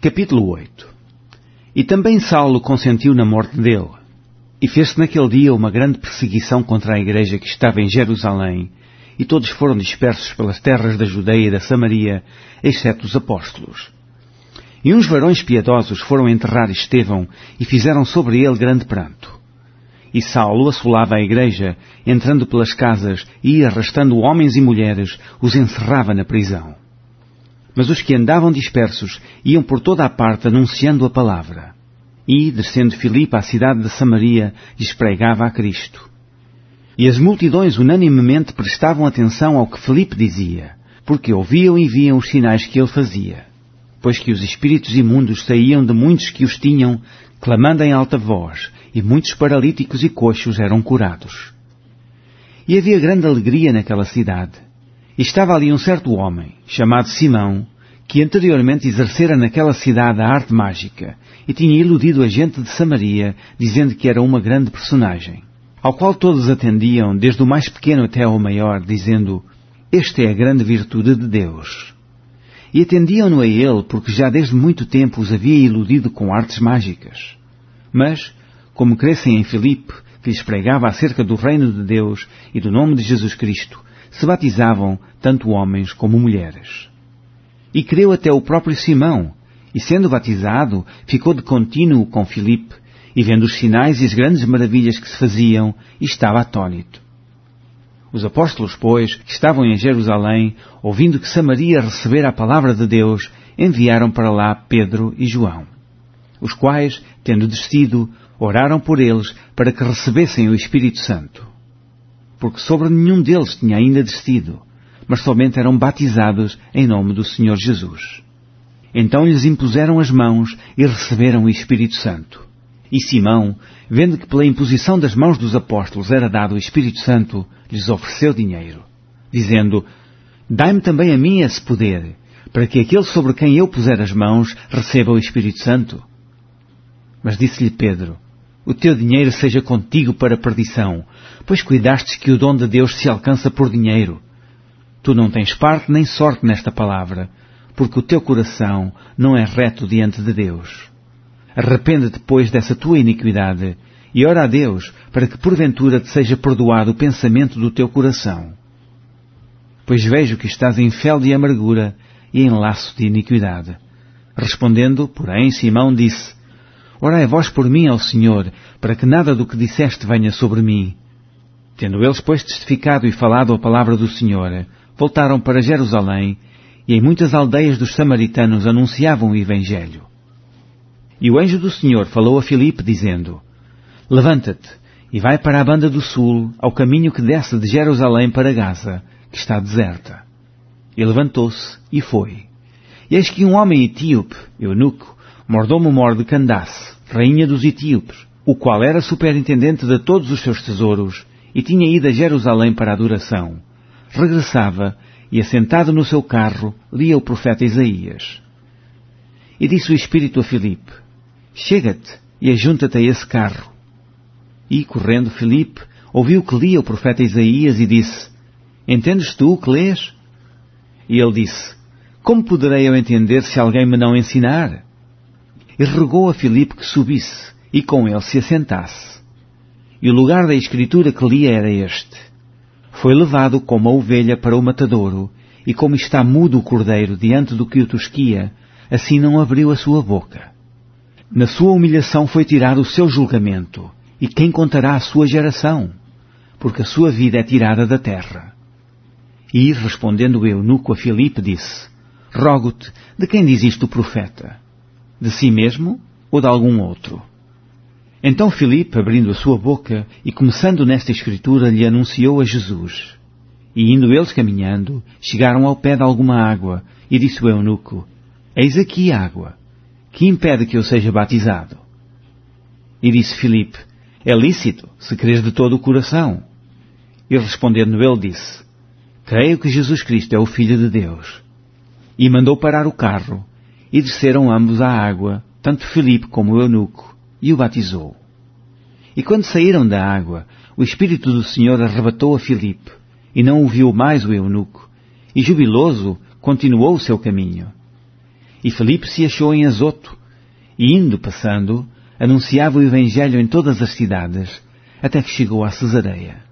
Capítulo 8. E também Saulo consentiu na morte dele. E fez-se naquele dia uma grande perseguição contra a igreja que estava em Jerusalém, e todos foram dispersos pelas terras da Judeia e da Samaria, exceto os apóstolos. E uns varões piedosos foram enterrar Estevão, e fizeram sobre ele grande pranto. E Saulo assolava a igreja, entrando pelas casas, e arrastando homens e mulheres, os encerrava na prisão. Mas os que andavam dispersos iam por toda a parte anunciando a palavra. E, descendo Filipe à cidade de Samaria, lhes pregava a Cristo. E as multidões unanimemente prestavam atenção ao que Filipe dizia, porque ouviam e viam os sinais que ele fazia. Pois que os espíritos imundos saíam de muitos que os tinham, clamando em alta voz, e muitos paralíticos e coxos eram curados. E havia grande alegria naquela cidade. E estava ali um certo homem, chamado Simão, que anteriormente exercera naquela cidade a arte mágica, e tinha iludido a gente de Samaria, dizendo que era uma grande personagem, ao qual todos atendiam, desde o mais pequeno até ao maior, dizendo: "Esta é a grande virtude de Deus." E atendiam-no a ele, porque já desde muito tempo os havia iludido com artes mágicas. Mas, como crescem em Filipe, que lhes pregava acerca do reino de Deus e do nome de Jesus Cristo, se batizavam tanto homens como mulheres. E creu até o próprio Simão, e sendo batizado, ficou de contínuo com Filipe, e vendo os sinais e as grandes maravilhas que se faziam, estava atônito. Os apóstolos, pois, que estavam em Jerusalém, ouvindo que Samaria recebera a palavra de Deus, enviaram para lá Pedro e João, os quais, tendo descido, oraram por eles para que recebessem o Espírito Santo. Porque sobre nenhum deles tinha ainda descido, mas somente eram batizados em nome do Senhor Jesus. Então lhes impuseram as mãos e receberam o Espírito Santo. E Simão, vendo que pela imposição das mãos dos apóstolos era dado o Espírito Santo, lhes ofereceu dinheiro, dizendo: "Dai-me também a mim esse poder, para que aquele sobre quem eu puser as mãos receba o Espírito Santo." Mas disse-lhe Pedro: "O teu dinheiro seja contigo para perdição, pois cuidastes que o dom de Deus se alcança por dinheiro. Tu não tens parte nem sorte nesta palavra, porque o teu coração não é reto diante de Deus. Arrepende-te, pois, dessa tua iniquidade, e ora a Deus, para que porventura te seja perdoado o pensamento do teu coração. Pois vejo que estás em fel de amargura e em laço de iniquidade." Respondendo, porém, Simão disse: "Orai vós por mim ao Senhor, para que nada do que disseste venha sobre mim." Tendo eles, pois, testificado e falado a palavra do Senhor, voltaram para Jerusalém, e em muitas aldeias dos samaritanos anunciavam o Evangelho. E o anjo do Senhor falou a Filipe, dizendo: "Levanta-te, e vai para a banda do sul, ao caminho que desce de Jerusalém para Gaza, que está deserta." E levantou-se, e foi. E eis que um homem etíope, eunuco, mordomo-mor de Candace, rainha dos etíopes, o qual era superintendente de todos os seus tesouros, e tinha ido a Jerusalém para a adoração, regressava, e assentado no seu carro, lia o profeta Isaías. E disse o Espírito a Filipe: "Chega-te e ajunta-te a esse carro." E, correndo Filipe, ouviu que lia o profeta Isaías e disse: "Entendes tu o que lês?" E ele disse: "Como poderei eu entender se alguém me não ensinar?" E rogou a Filipe que subisse, e com ele se assentasse. E o lugar da escritura que lia era este: "Foi levado como a ovelha para o matadouro, e como está mudo o cordeiro diante do que o tosquia, assim não abriu a sua boca. Na sua humilhação foi tirado o seu julgamento, e quem contará a sua geração? Porque a sua vida é tirada da terra." E, respondendo o eunuco a Filipe, disse: "Rogo-te, de quem diz isto o profeta? De si mesmo ou de algum outro?" Então Filipe, abrindo a sua boca e começando nesta escritura, lhe anunciou a Jesus. E indo eles caminhando, chegaram ao pé de alguma água, e disse o eunuco: "Eis aqui água. Que impede que eu seja batizado?" E disse Filipe: "É lícito, se creres de todo o coração." E respondendo ele disse: "Creio que Jesus Cristo é o Filho de Deus." E mandou parar o carro, e desceram ambos à água, tanto Filipe como o eunuco, e o batizou. E quando saíram da água, o Espírito do Senhor arrebatou a Filipe, e não o viu mais o eunuco, e jubiloso continuou o seu caminho. E Filipe se achou em Azoto, e indo passando, anunciava o Evangelho em todas as cidades, até que chegou a Cesareia.